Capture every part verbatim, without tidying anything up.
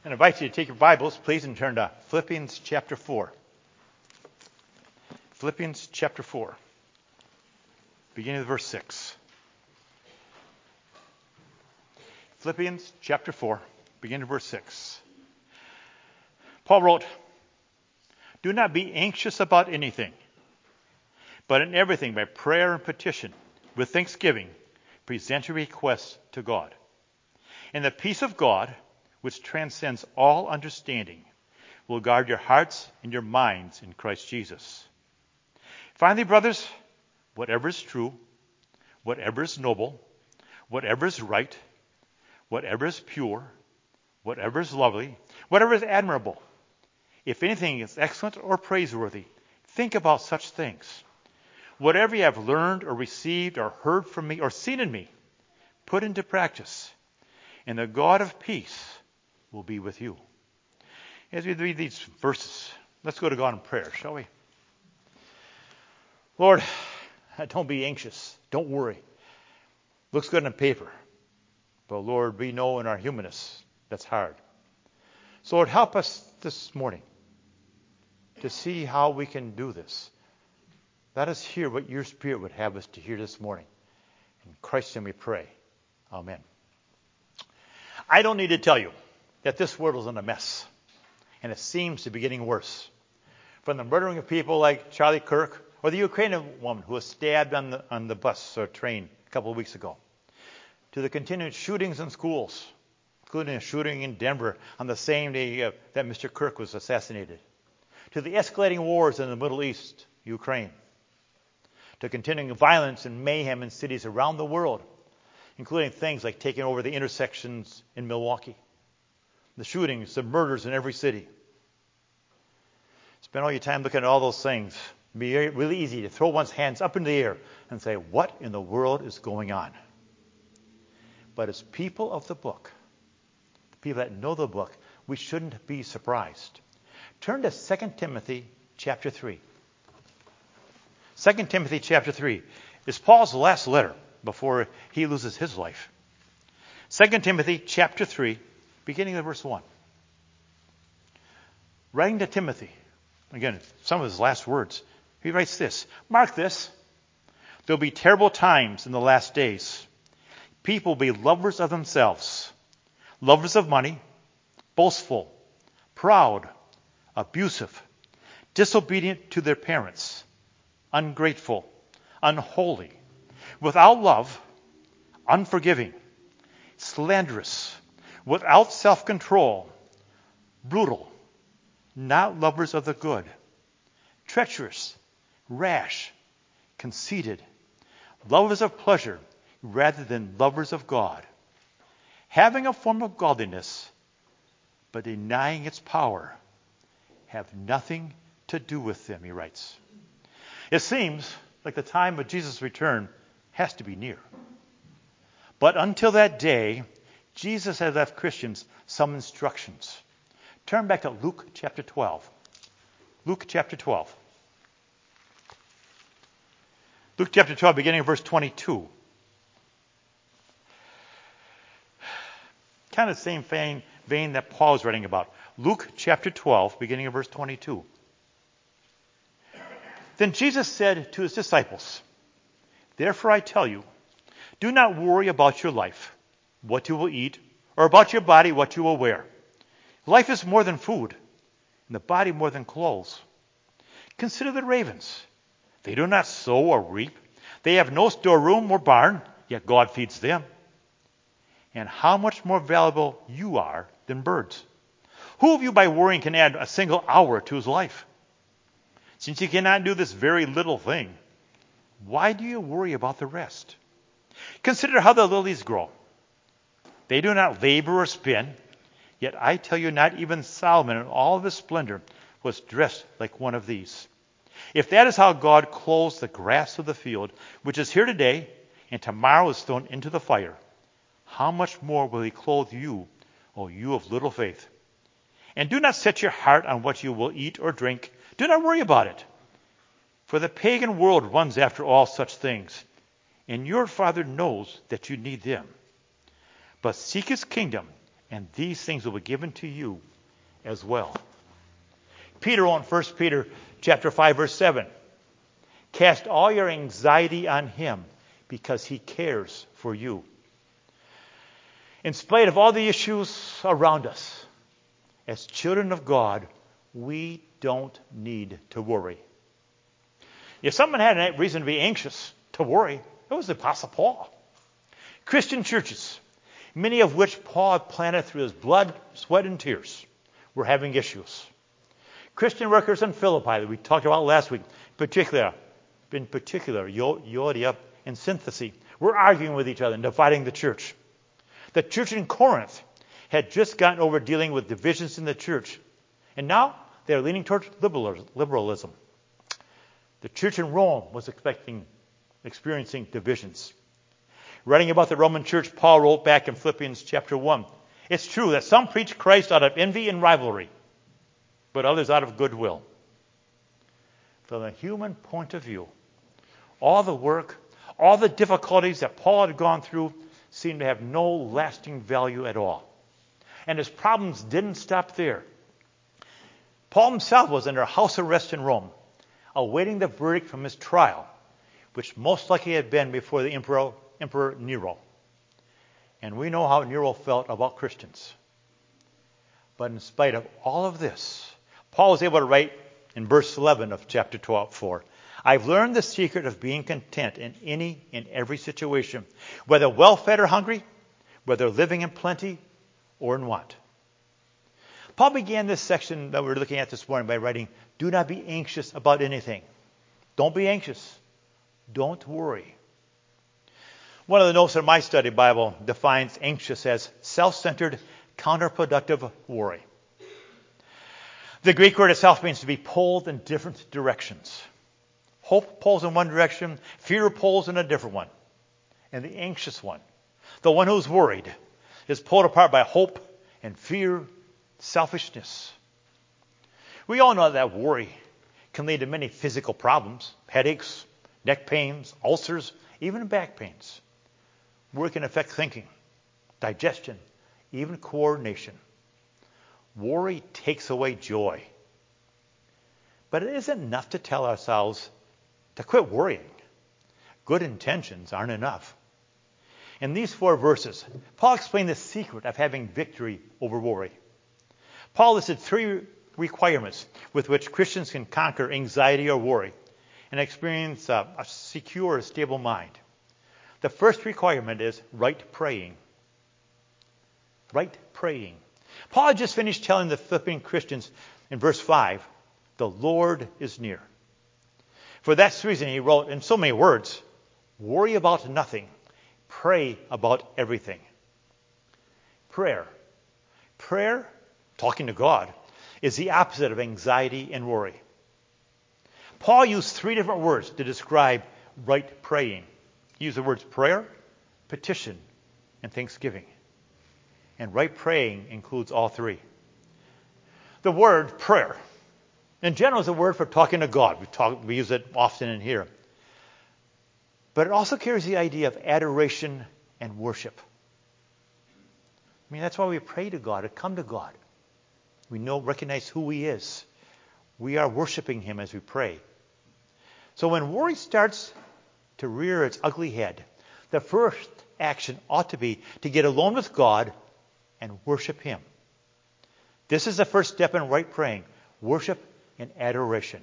I invite you to take your Bibles, please, and turn to Philippians chapter four. Philippians chapter four, beginning with verse six. Philippians chapter four, beginning with verse six. Paul wrote, "Do not be anxious about anything, but in everything by prayer and petition, with thanksgiving, present your requests to God. And the peace of God, which transcends all understanding, will guard your hearts and your minds in Christ Jesus. Finally, brothers, whatever is true, whatever is noble, whatever is right, whatever is pure, whatever is lovely, whatever is admirable, if anything is excellent or praiseworthy, think about such things. Whatever you have learned or received or heard from me or seen in me, put into practice, and the God of peace will be with you." As we read these verses, let's go to God in prayer, shall we? Lord, don't be anxious. Don't worry. Looks good on paper. But Lord, we know in our humanness that's hard. So Lord, help us this morning to see how we can do this. Let us hear what your Spirit would have us to hear this morning. In Christ's name we pray. Amen. I don't need to tell you that this world is in a mess, and it seems to be getting worse. From the murdering of people like Charlie Kirk, or the Ukrainian woman who was stabbed on the, on the bus or train a couple of weeks ago, to the continued shootings in schools, including a shooting in Denver on the same day uh, that Mister Kirk was assassinated, to the escalating wars in the Middle East, Ukraine, to continuing violence and mayhem in cities around the world, including things like taking over the intersections in Milwaukee, the shootings, the murders in every city. Spend all your time looking at all those things. It'd be really easy to throw one's hands up in the air and say, what in the world is going on? But as people of the book, the people that know the book, we shouldn't be surprised. Turn to Second Timothy chapter three. Second Timothy chapter three is Paul's last letter before he loses his life. Second Timothy chapter three, beginning of verse one. Writing to Timothy, again, some of his last words, he writes this: "Mark this, there'll be terrible times in the last days. People will be lovers of themselves, lovers of money, boastful, proud, abusive, disobedient to their parents, ungrateful, unholy, without love, unforgiving, slanderous, without self-control, brutal, not lovers of the good, treacherous, rash, conceited, lovers of pleasure rather than lovers of God, having a form of godliness, but denying its power, have nothing to do with them," he writes. It seems like the time of Jesus' return has to be near. But until that day, Jesus has left Christians some instructions. Turn back to Luke chapter twelve. Luke chapter twelve. Luke chapter twelve, beginning of verse twenty-two. Kind of the same vein, vein that Paul is writing about. Luke chapter twelve, beginning of verse twenty-two. "Then Jesus said to his disciples, 'Therefore I tell you, do not worry about your life, what you will eat, or about your body, what you will wear. Life is more than food, and the body more than clothes. Consider the ravens. They do not sow or reap. They have no storeroom or barn, yet God feeds them. And how much more valuable you are than birds. Who of you by worrying can add a single hour to his life? Since you cannot do this very little thing, why do you worry about the rest? Consider how the lilies grow. They do not labor or spin, yet I tell you, not even Solomon in all of his splendor was dressed like one of these. If that is how God clothes the grass of the field, which is here today and tomorrow is thrown into the fire, how much more will he clothe you, O you of little faith? And do not set your heart on what you will eat or drink. Do not worry about it. For the pagan world runs after all such things, and your Father knows that you need them. But seek his kingdom, and these things will be given to you as well. Peter wrote in First Peter chapter five, verse seven, cast all your anxiety on him because he cares for you. In spite of all the issues around us, as children of God, we don't need to worry. If someone had a reason to be anxious, to worry, it was the Apostle Paul. Christian churches, many of which Paul had planted through his blood, sweat, and tears, were having issues. Christian workers in Philippi that we talked about last week, in particular, in particular, Euodia and Syntyche, were arguing with each other and dividing the church. The church in Corinth had just gotten over dealing with divisions in the church, and now they are leaning towards liberalism. The church in Rome was expecting, experiencing divisions. Writing about the Roman church, Paul wrote back in Philippians chapter one, it's true that some preach Christ out of envy and rivalry, but others out of goodwill. From a human point of view, all the work, all the difficulties that Paul had gone through seemed to have no lasting value at all. And his problems didn't stop there. Paul himself was under house arrest in Rome, awaiting the verdict from his trial, which most likely had been before the Emperor, Emperor Nero. And we know how Nero felt about Christians. But in spite of all of this, Paul was able to write in verse eleven of chapter twelve, four, I've learned the secret of being content in any and every situation, whether well-fed or hungry, whether living in plenty or in want. Paul began this section that we're looking at this morning by writing, do not be anxious about anything. Don't be anxious. Don't worry. One of the notes in my study Bible defines anxious as self-centered, counterproductive worry. The Greek word itself means to be pulled in different directions. Hope pulls in one direction, fear pulls in a different one. And the anxious one, the one who's worried, is pulled apart by hope and fear, selfishness. We all know that worry can lead to many physical problems, headaches, neck pains, ulcers, even back pains. Worry can affect thinking, digestion, even coordination. Worry takes away joy. But it isn't enough to tell ourselves to quit worrying. Good intentions aren't enough. In these four verses, Paul explained the secret of having victory over worry. Paul listed three requirements with which Christians can conquer anxiety or worry and experience a, a secure, stable mind. The first requirement is right praying. Right praying. Paul had just finished telling the Philippian Christians in verse five, the Lord is near. For that reason, he wrote in so many words, worry about nothing. Pray about everything. Prayer. Prayer, talking to God, is the opposite of anxiety and worry. Paul used three different words to describe right praying. He used the words prayer, petition, and thanksgiving. And right praying includes all three. The word prayer, in general, is a word for talking to God. We, talk, we use it often in here. But it also carries the idea of adoration and worship. I mean, that's why we pray to God, to come to God. We know, recognize who He is. We are worshiping Him as we pray. So when worry starts to rear its ugly head, the first action ought to be to get alone with God and worship Him. This is the first step in right praying, worship and adoration.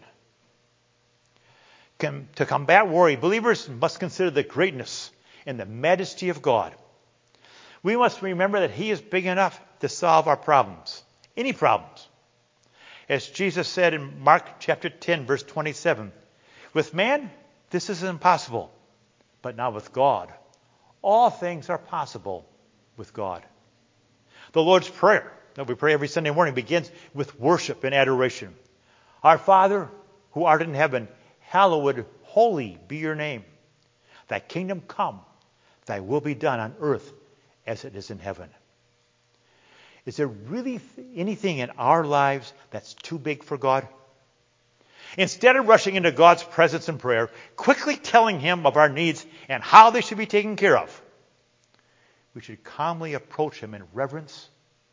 To combat worry, believers must consider the greatness and the majesty of God. We must remember that He is big enough to solve our problems, any problems. As Jesus said in Mark chapter ten, verse twenty-seven, with man, this is impossible, but not with God. All things are possible with God. The Lord's Prayer that we pray every Sunday morning begins with worship and adoration. Our Father, who art in heaven, hallowed, holy be your name. Thy kingdom come, thy will be done on earth as it is in heaven. Is there really anything in our lives that's too big for God? Instead of rushing into God's presence in prayer, quickly telling Him of our needs and how they should be taken care of, we should calmly approach Him in reverence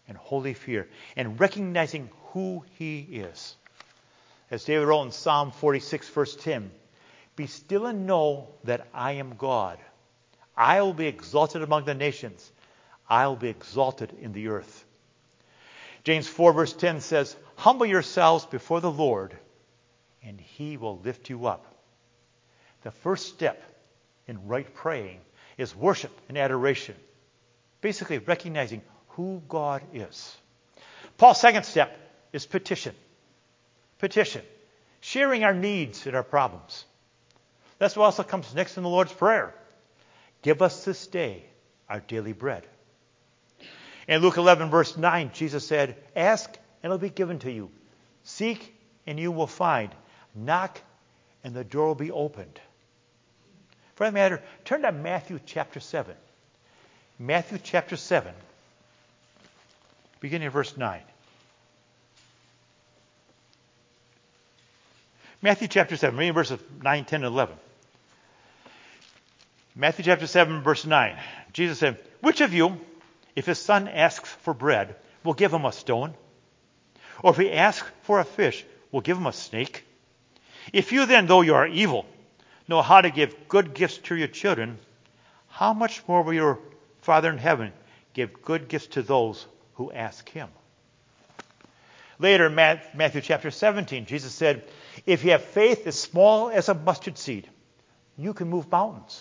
and holy fear, and recognizing who he is. As David wrote in Psalm forty-six, verse ten, be still and know that I am God. I will be exalted among the nations. I will be exalted in the earth. James four, verse ten says, humble yourselves before the Lord, and he will lift you up. The first step in right praying is worship and adoration, basically recognizing who God is. Paul's second step is petition. Petition. Sharing our needs and our problems. That's what also comes next in the Lord's Prayer. Give us this day our daily bread. In Luke eleven, verse nine, Jesus said, ask and it will be given to you. Seek and you will find. Knock and the door will be opened. For that matter, turn to Matthew chapter seven. Matthew chapter seven, beginning of verse nine. Matthew chapter seven, reading verses nine, ten, and eleven. Matthew chapter seven, verse nine. Jesus said, which of you, if his son asks for bread, will give him a stone? Or if he asks for a fish, will give him a snake? If you then, though you are evil, know how to give good gifts to your children, how much more will your Father in heaven give good gifts to those who ask him? Later in Matthew chapter seventeen, Jesus said, if you have faith as small as a mustard seed, you can move mountains.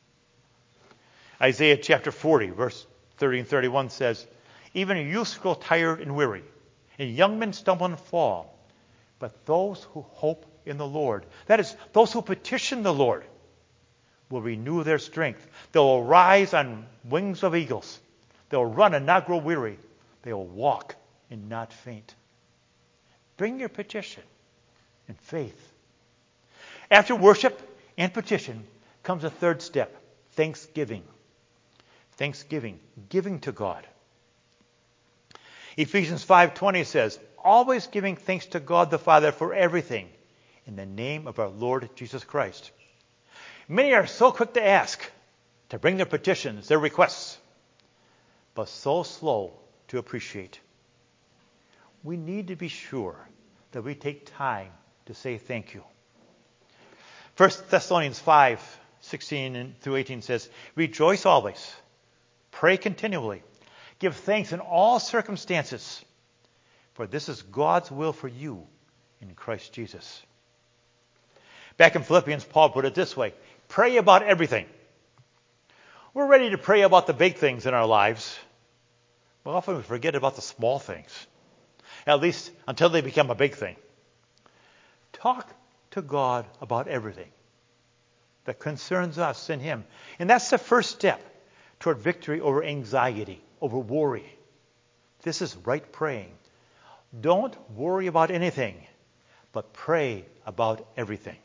Isaiah chapter forty, verse thirty and thirty-one says, even youths grow tired and weary, and young men stumble and fall. But those who hope in the Lord, that is, those who petition the Lord, will renew their strength. They will rise on wings of eagles. They will run and not grow weary. They will walk and not faint. Bring your petition in faith. After worship and petition comes a third step, thanksgiving. Thanksgiving, giving to God. Ephesians five twenty says, always giving thanks to God the Father for everything in the name of our Lord Jesus Christ. Many are so quick to ask, to bring their petitions, their requests, but so slow to appreciate. We need to be sure that we take time to say thank you. First Thessalonians five sixteen through eighteen says, rejoice always, pray continually, give thanks in all circumstances, for this is God's will for you in Christ Jesus. Back in Philippians, Paul put it this way, pray about everything. We're ready to pray about the big things in our lives, but often we forget about the small things, at least until they become a big thing. Talk to God about everything that concerns us and him. And that's the first step toward victory over anxiety, over worry. This is right praying. Don't worry about anything, but pray about everything.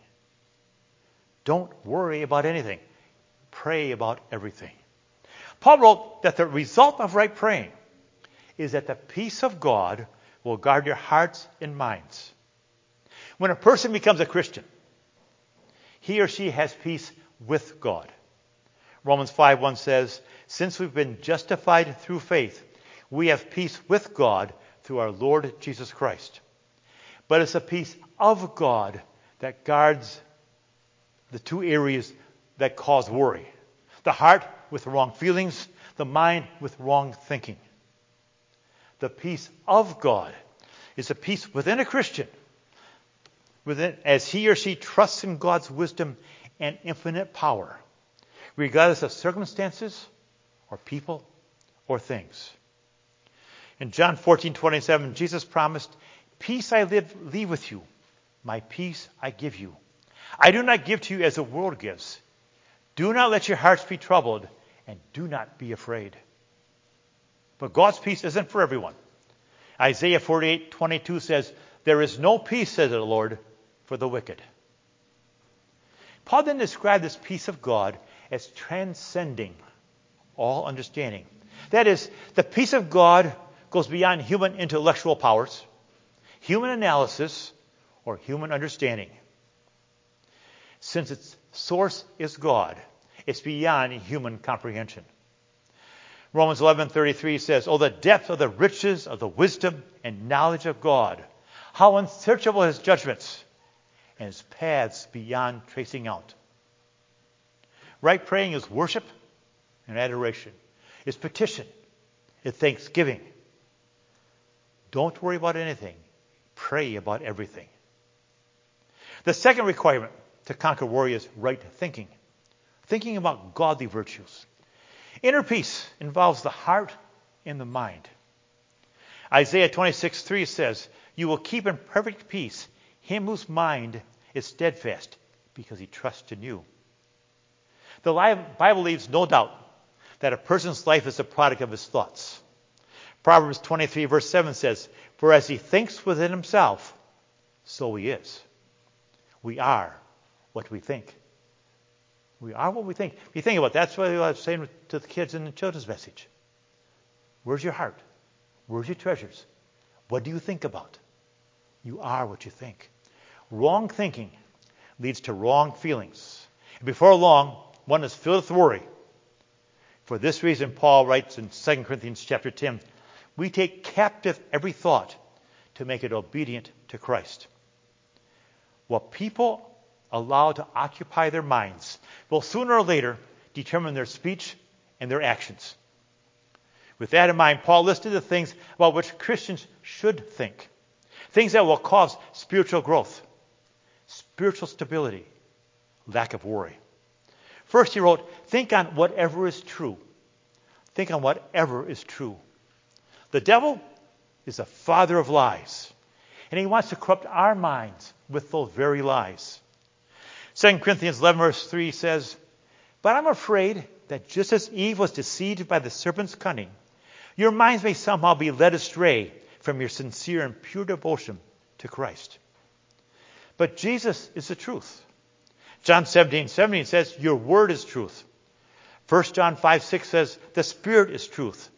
Don't worry about anything. Pray about everything. Paul wrote that the result of right praying is that the peace of God will guard your hearts and minds. When a person becomes a Christian, he or she has peace with God. Romans five one says, since we've been justified through faith, we have peace with God through our Lord Jesus Christ. But it's a peace of God that guards the two areas that cause worry. The heart with wrong feelings, the mind with wrong thinking. The peace of God is a peace within a Christian, within, as he or she trusts in God's wisdom and infinite power, regardless of circumstances or people or things. In John fourteen twenty-seven, Jesus promised, peace I live, leave with you. My peace I give you. I do not give to you as the world gives. Do not let your hearts be troubled, and do not be afraid. But God's peace isn't for everyone. Isaiah forty-eight twenty-two says, there is no peace, says the Lord, for the wicked. Paul then described this peace of God as transcending all understanding. That is, the peace of God goes beyond human intellectual powers, human analysis, or human understanding. Since its source is God, it's beyond human comprehension. Romans eleven thirty-three says, "Oh, the depth of the riches of the wisdom and knowledge of God! How unsearchable his judgments and his paths beyond tracing out." Right praying is worship and adoration. It's petition. It's thanksgiving. Don't worry about anything. Pray about everything. The second requirement to conquer worry is right thinking. Thinking about godly virtues. Inner peace involves the heart and the mind. Isaiah twenty-six three says, "You will keep in perfect peace him whose mind is steadfast, because he trusts in you." The Bible leaves no doubt that a person's life is a product of his thoughts. Proverbs twenty-three verse seven says, "For as he thinks within himself, so he is." We are what we think. We are what we think. If you think about it, that's what I was saying to the kids in the children's message. Where's your heart? Where's your treasures? What do you think about? You are what you think. Wrong thinking leads to wrong feelings. And before long, one is filled with worry. For this reason, Paul writes in Second Corinthians chapter ten, "We take captive every thought to make it obedient to Christ." What people allow to occupy their minds will sooner or later determine their speech and their actions. With that in mind, Paul listed the things about which Christians should think. Things that will cause spiritual growth, spiritual stability, lack of worry. First, he wrote, think on whatever is true. Think on whatever is true. The devil is the father of lies, and he wants to corrupt our minds with those very lies. Second Corinthians eleven verse three says, "But I'm afraid that just as Eve was deceived by the serpent's cunning, your minds may somehow be led astray from your sincere and pure devotion to Christ." But Jesus is the truth. John seventeen seventeen says, "Your word is truth." First John five six says, "The Spirit is truth."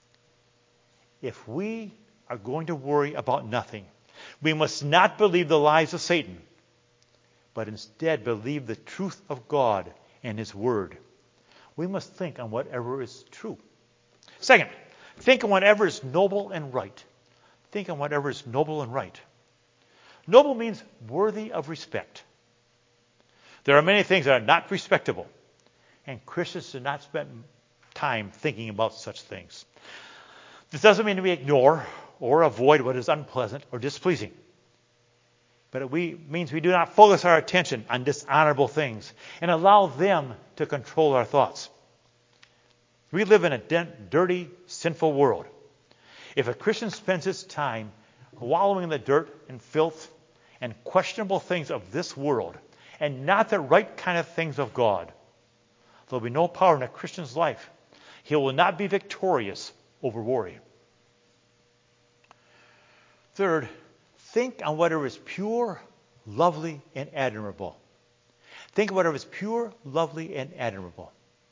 If we are going to worry about nothing, we must not believe the lies of Satan, but instead believe the truth of God and His Word. We must think on whatever is true. Second, think on whatever is noble and right. Think on whatever is noble and right. Noble means worthy of respect. There are many things that are not respectable, and Christians should not spend time thinking about such things. This doesn't mean we ignore or avoid what is unpleasant or displeasing. But it we, means we do not focus our attention on dishonorable things and allow them to control our thoughts. We live in a dirty, sinful world. If a Christian spends his time wallowing in the dirt and filth and questionable things of this world and not the right kind of things of God, there will be no power in a Christian's life. He will not be victorious over worry. Third, think on whatever is pure, lovely, and admirable. Think of whatever is pure, lovely, and admirable.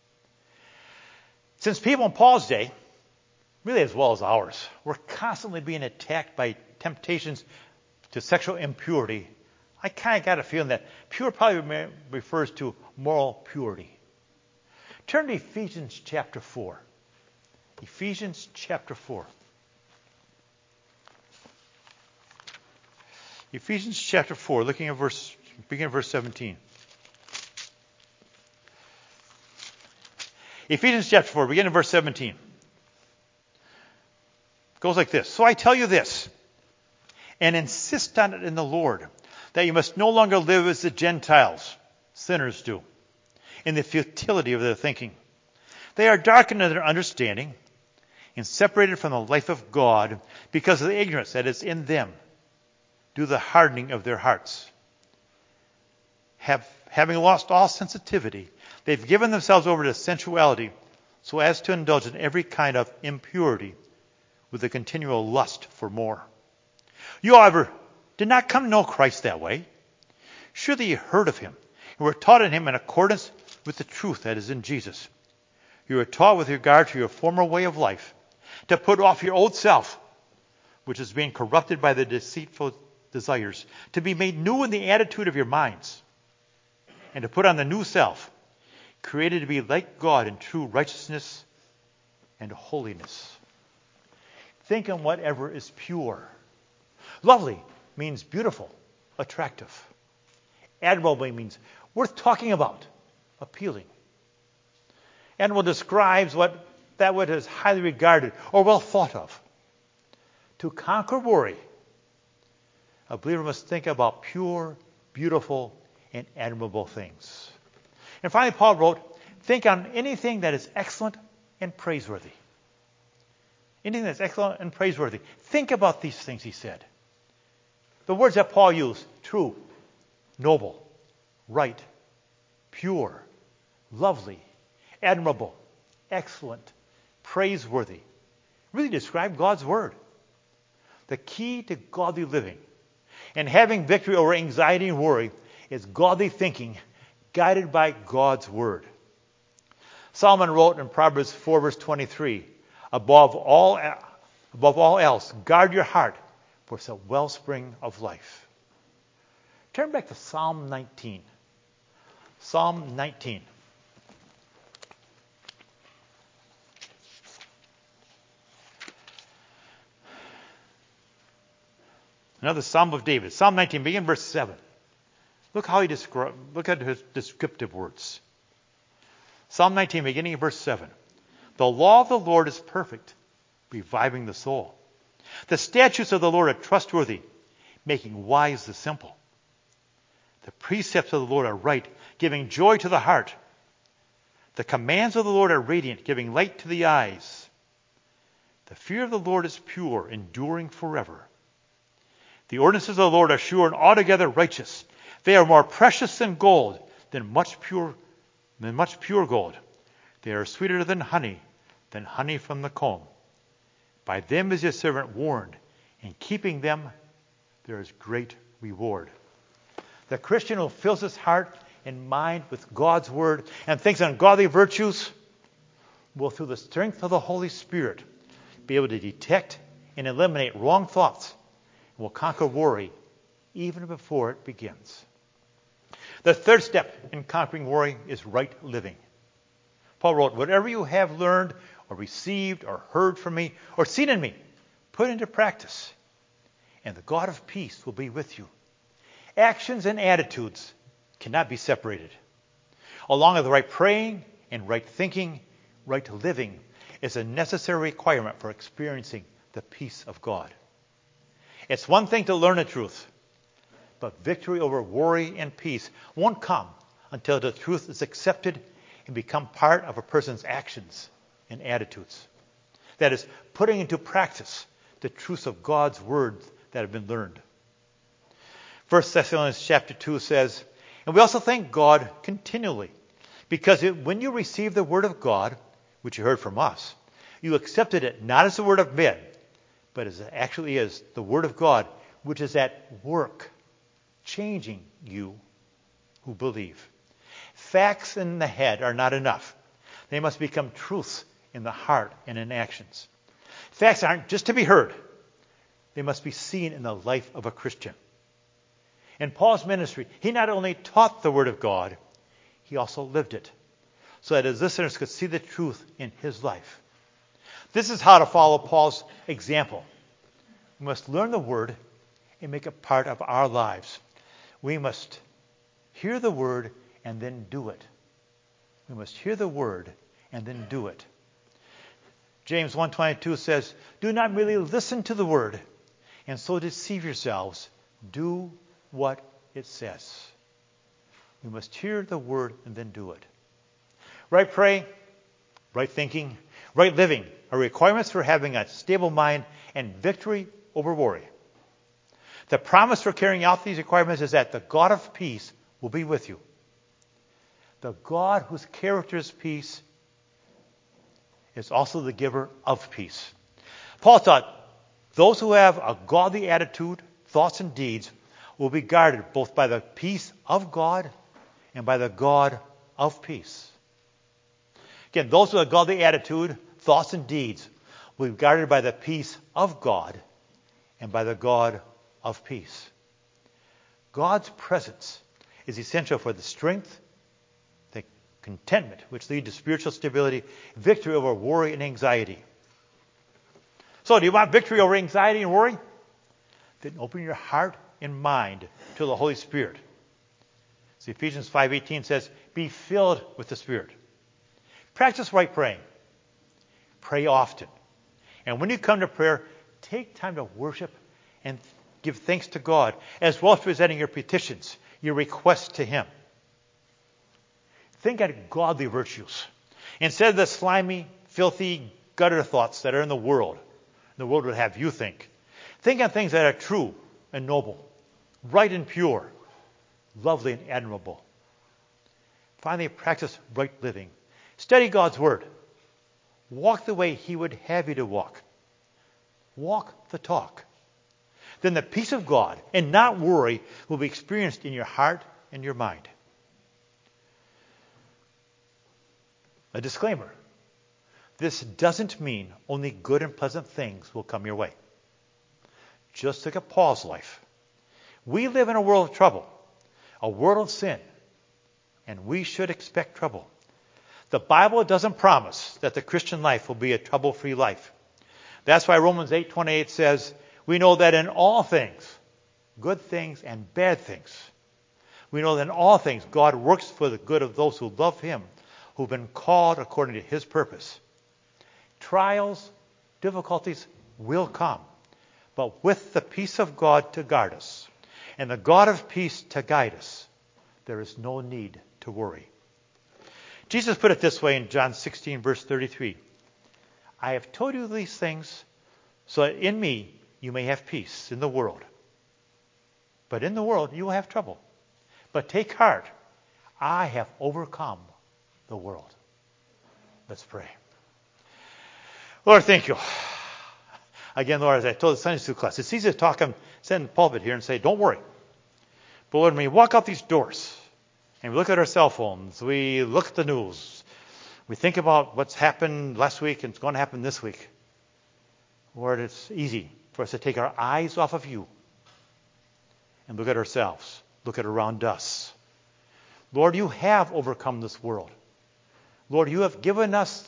Since people in Paul's day, really as well as ours, were constantly being attacked by temptations to sexual impurity, I kind of got a feeling that pure probably refers to moral purity. Turn to Ephesians chapter four. Ephesians chapter four. Ephesians chapter four, looking at verse, beginning at verse seventeen. Ephesians chapter four, beginning at verse seventeen. It goes like this. "So I tell you this, and insist on it in the Lord, that you must no longer live as the Gentiles, sinners, do, in the futility of their thinking. They are darkened in their understanding and separated from the life of God because of the ignorance that is in them, due to the hardening of their hearts. Have, having lost all sensitivity, they've given themselves over to sensuality so as to indulge in every kind of impurity with a continual lust for more. You, however, did not come to know Christ that way. Surely you heard of him and were taught in him in accordance with the truth that is in Jesus. You were taught with regard to your former way of life to put off your old self, which is being corrupted by the deceitful desires, to be made new in the attitude of your minds, and to put on the new self, created to be like God in true righteousness and holiness. Think on whatever is pure. Lovely means beautiful, attractive. Admirable means worth talking about, appealing. Admirable describes what that which is highly regarded or well thought of. To conquer worry, a believer must think about pure, beautiful, and admirable things. And finally, Paul wrote, think on anything that is excellent and praiseworthy. Anything that's excellent and praiseworthy. Think about these things, he said. The words that Paul used, true, noble, right, pure, lovely, admirable, excellent, praiseworthy, really describe God's word. The key to godly living and having victory over anxiety and worry is godly thinking guided by God's word. Solomon wrote in Proverbs four, verse twenty-three, above all, above all else, guard your heart, for it's a wellspring of life. Turn back to Psalm nineteen. Psalm nineteen. Another Psalm of David. Psalm nineteen, begin verse seven. Look how he descri- look at his descriptive words. Psalm nineteen, beginning in verse seven. The law of the Lord is perfect, reviving the soul. The statutes of the Lord are trustworthy, making wise the simple. The precepts of the Lord are right, giving joy to the heart. The commands of the Lord are radiant, giving light to the eyes. The fear of the Lord is pure, enduring forever. The ordinances of the Lord are sure and altogether righteous. They are more precious than gold, than much pure, than much pure gold. They are sweeter than honey, than honey from the comb. By them is your servant warned. In keeping them, there is great reward. The Christian who fills his heart and mind with God's word and thinks on godly virtues will, through the strength of the Holy Spirit, be able to detect and eliminate wrong thoughts and will conquer worry even before it begins. The third step in conquering worry is right living. Paul wrote, whatever you have learned or received or heard from me or seen in me, put into practice, and the God of peace will be with you. Actions and attitudes cannot be separated. Along with the right praying and right thinking, right living is a necessary requirement for experiencing the peace of God. It's one thing to learn the truth, but victory over worry and peace won't come until the truth is accepted and become part of a person's actions and attitudes. That is, putting into practice the truths of God's words that have been learned. First Thessalonians chapter two says, and we also thank God continually, because it, when you received the word of God, which you heard from us, you accepted it not as the word of men, but as it actually is the word of God, which is at work, changing you who believe. Facts in the head are not enough. They must become truths in the heart and in actions. Facts aren't just to be heard. They must be seen in the life of a Christian. In Paul's ministry, he not only taught the Word of God, he also lived it, so that his listeners could see the truth in his life. This is how to follow Paul's example. We must learn the Word and make it part of our lives. We must hear the Word and then do it. We must hear the Word and then do it. James one twenty-two says, do not merely listen to the Word and so deceive yourselves. Do what it says. We must hear the word and then do it. Right praying, right thinking, right living are requirements for having a stable mind and victory over worry. The promise for carrying out these requirements is that the God of peace will be with you. The God whose character is peace is also the giver of peace. Paul taught those who have a godly attitude, thoughts, and deeds will be guarded both by the peace of God and by the God of peace. Again, those with a godly attitude, thoughts, and deeds will be guarded by the peace of God and by the God of peace. God's presence is essential for the strength, the contentment, which leads to spiritual stability, victory over worry and anxiety. So do you want victory over anxiety and worry? Then open your heart and mind to the Holy Spirit. See, Ephesians five eighteen says, be filled with the Spirit. Practice right praying. Pray often. And when you come to prayer, take time to worship and give thanks to God, as well as presenting your petitions, your requests to Him. Think on godly virtues, instead of the slimy, filthy, gutter thoughts that are in the world. The world would have you think. Think on things that are true and noble, right and pure, lovely and admirable. Finally, practice right living. Study God's Word. Walk the way He would have you to walk. Walk the talk. Then the peace of God and not worry will be experienced in your heart and your mind. A disclaimer. This doesn't mean only good and pleasant things will come your way. Just look at Paul's life. We live in a world of trouble, a world of sin, and we should expect trouble. The Bible doesn't promise that the Christian life will be a trouble-free life. That's why Romans eight twenty-eight says, we know that in all things, good things and bad things, we know that in all things God works for the good of those who love Him, who've been called according to His purpose. Trials, difficulties will come, but with the peace of God to guard us, and the God of peace to guide us, there is no need to worry. Jesus put it this way in John sixteen, verse thirty-three. I have told you these things so that in me you may have peace in the world. But in the world you will have trouble. But take heart, I have overcome the world. Let's pray. Lord, thank you. Again, Lord, as I told the Sunday school class, it's easy to talk and stand in the pulpit here and say, don't worry. But Lord, when we walk out these doors and we look at our cell phones, we look at the news, we think about what's happened last week and it's going to happen this week. Lord, it's easy for us to take our eyes off of you and look at ourselves, look at around us. Lord, you have overcome this world. Lord, you have given us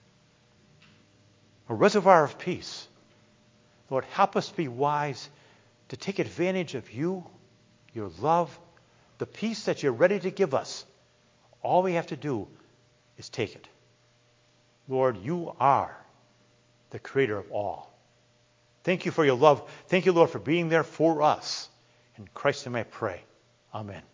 a reservoir of peace. Lord, help us be wise to take advantage of you, your love, the peace that you're ready to give us. All we have to do is take it. Lord, you are the creator of all. Thank you for your love. Thank you, Lord, for being there for us. In Christ's name I pray. Amen.